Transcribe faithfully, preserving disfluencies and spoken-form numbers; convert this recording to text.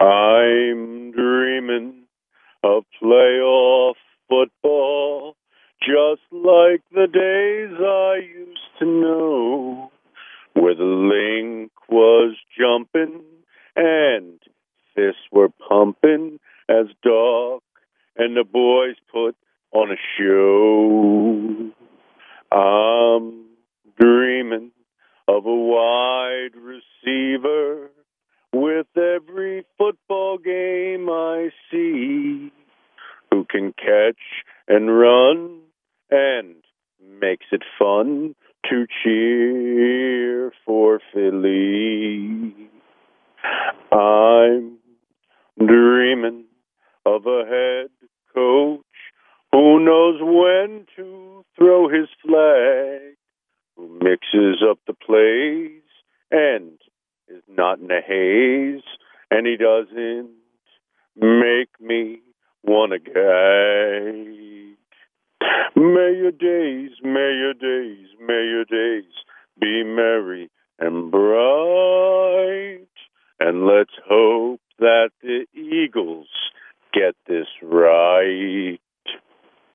I'm dreaming of playoff football, just like the days I used to know, where the link was jumping and fists were pumping as Doc and the boys put on a show. I'm dreaming of a wide receiver with every football game I see, who can catch and run and makes it fun to cheer for Philly. I'm dreaming of a head coach who knows when to throw his flag, who mixes up the plays and is not in a haze, and he doesn't make me want to gag. May your days, may your days, may your days be merry and bright, and let's hope that the Eagles get this right.